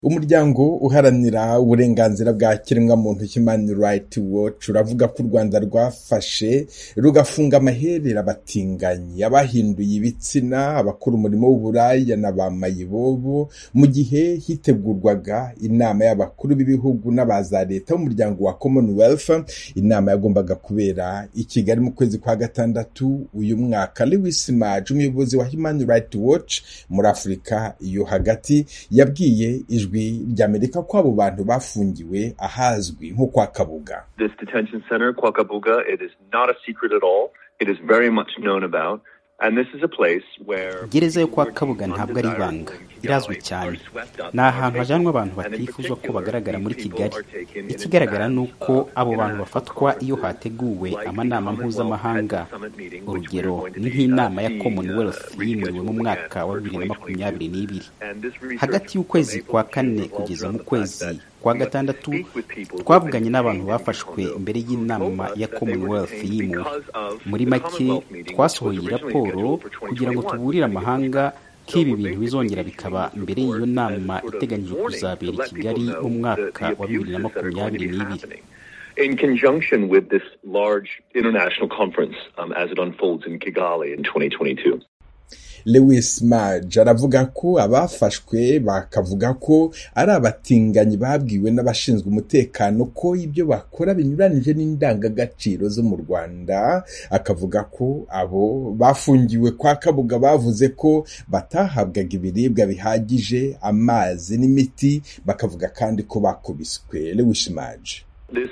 Umuryango uharanira uburenganzira bwa kiremwamuntu Human Rights Watch uravuga ko u Rwanda rwafashe rugafunga amaherera abatinganyi, abahinduye ibitsina, abakora umurimo w'uburaya na ba mayibobo mu gihe hitegurwaga inama y'abakuru b'ibihugu n'abaza leta b'umuryango wa Commonwealth. Inama yagombaga kubera i Kigali mu kwezi kwa gatandatu uyu mwaka. Lewis Maj, umuyobozi wa Human Rights Watch muri Afurika yo hagati, yabwiye ijwi ry'Amerika ko abo bantu bafungiwe ahazwi nko kwa Kabuga. This detention center, kwa Kabuga, it is not a secret at all. It is very much known about. And this is a place where gereza yo kwa Kabuga ntabwo ari ibanga, irazwi cyane. Ni ahantu hajyanwa abantu batifuzwa ko bagaragara muri Kigali. Ikigaragara ni uko abo bantu bafatwa iyo hateguwe amanama mpuzamahanga. Urugero ni nk'inama ya Commonwealth yimuriwe mu mwaka wa 2022. Hagati y'ukwezi kwa kane kugeza mu kwezi kwa gatandatu twavuganye n'abantu bafashwe imbere y'inama ya Commonwealth yimuwe. Muri make twasohoye raporo kugira ngo tuburire amahanga ko ibi bintu bizongera bikaba mbere y'iyo nama iteganyijwe kuzabera i Kigali mu mwaka wa 2022. In conjunction with this large international conference as it unfolds in Kigali in 2022. Lewis Maj aravuga ko abafashwe bakavuga ko ari abatinganyi babwiwe n'abashinzwe umutekano ko ibyo bakora binyuranije n'indangagaciro zo mu Rwanda. Akavuga ko abo bafungiwe kwa Kabuga bavuze ko batahabwaga ibiribwa bihagije, amazi n'imiti, bakavuga kandi ko bakubiswe. Lewis Maj: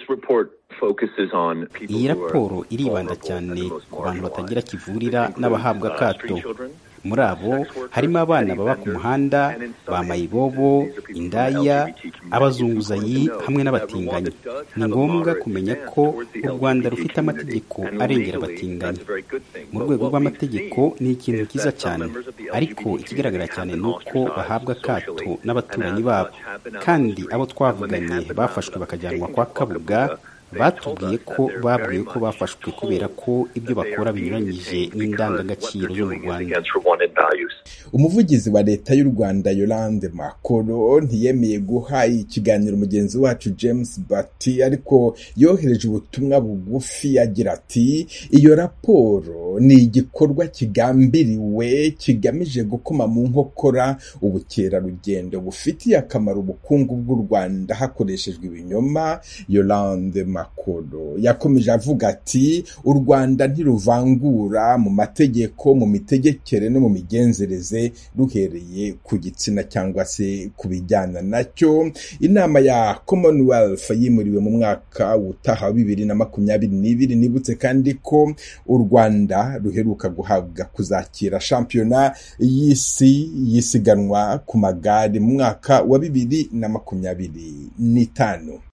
iyi raporo iribanda cyane ku bantu batagira kivurira n'abahabwa akato. Muri abo harimo abana baba ku muhanda, ba mayibobo, indaya, abazunguzayi hamwe n'abatinganyi. Ni ngombwa kumenya ko u Rwanda rufite amategeko arengera abatinganyi. Mu rwego rw'amategeko ni ikintu kiza cyane, ariko ikigaragara cyane ni uko bahabwa akato n'abaturanyi babo. Kandi abo twavuganye bafashwe bakajyanwa kwa Kabuga batubwiye ko bafashwe kubera ko ibyo bakora binyuranyije n'indangagaciro zo mu Rwanda. Umuvugizi wa leta y'u Rwanda Yolande Makoro ntiyemeye guha ikiganiro mugenzi wacu James Bati, ariko yohereje ubutumwa bugufi agira ati: iyo raporo ni igikorwa kigambiriwe kigamije gukoma mu nkokora ubukerarugendo bufitiye akamaro ubukungu bw'u Rwanda hakoreshejwe ibinyoma. Yolande Makoro yakomeje avuga ati: u Rwanda ntiruvangura mu mategeko, mu mitegekere no mu migenzereze ruhereye ku gitsina cyangwa se ku bijyana nacyo. Inama ya Commonwealth yimuriwe mu mwaka utaha wa 2022. Nibutse kandi ko u Rwanda ruheruka guhabwa kuzakira shampiyona y'isi yisiganwa ku magare mu mwaka wa 2025.